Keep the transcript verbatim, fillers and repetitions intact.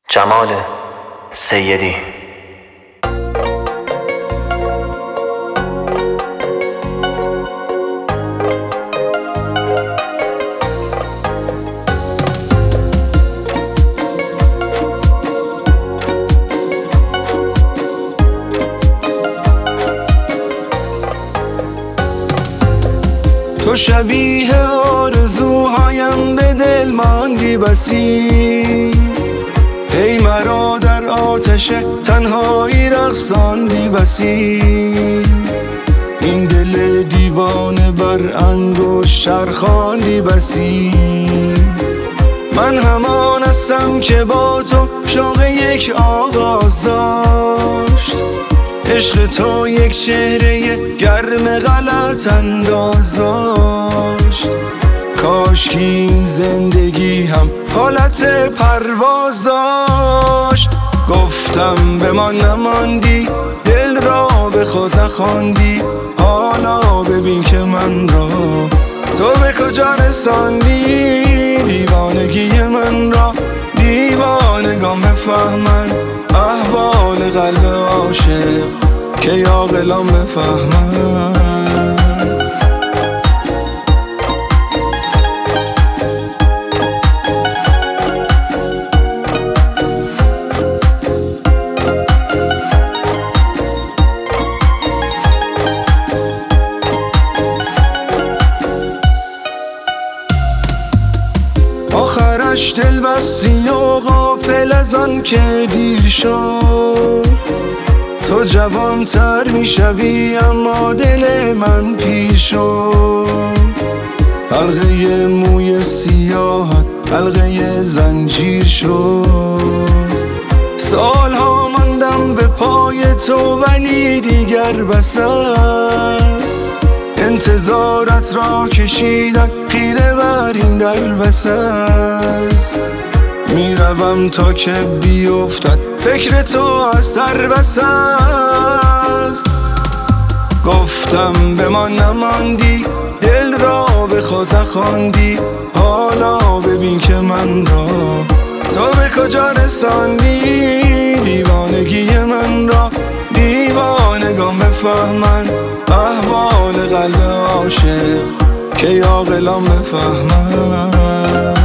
جمال سیدی. تو شبیه آرزوهایم به دل ماندی بسی، ای مرا در آتش تنهایی رقصاندی بسی. این دل دیوانه بر انگشت چرخاندی بسی. من همان هستم که با تو شوق یک آغاز داشت، عشق تو یک چهره گرم غلط انداز داشت. کاش که این زندگی هم حالت پرواز داشت. گفتم به ما نماندی، دل را به خود نخواندی، حالا ببین که من را تو به کجا رساندی. دیوانگی من را دیوانگان بفهمن، احوال قلب عاشق که عاقلان بفهمن. آخرش دل بستی و غافل از آن که دیر شد. تو جوانتر می شوی اما دل من پیر شد. حلقه موی سیاهت حلقه زنجیر شد. سالها ماندم به پای تو ولی دیگر بس است. انتظارت را کشیدن خیره بر این در بس است. میروم تا که بیفتد فکر تو از سر بس است. گفتم به ما نماندی، دل را به خود نخواندی، حالا ببین که من را تو به کجا رساندی. دیوانگی من را دیوانگان بفهمن، احوال قلب عاشق که عاقلان بفهمن.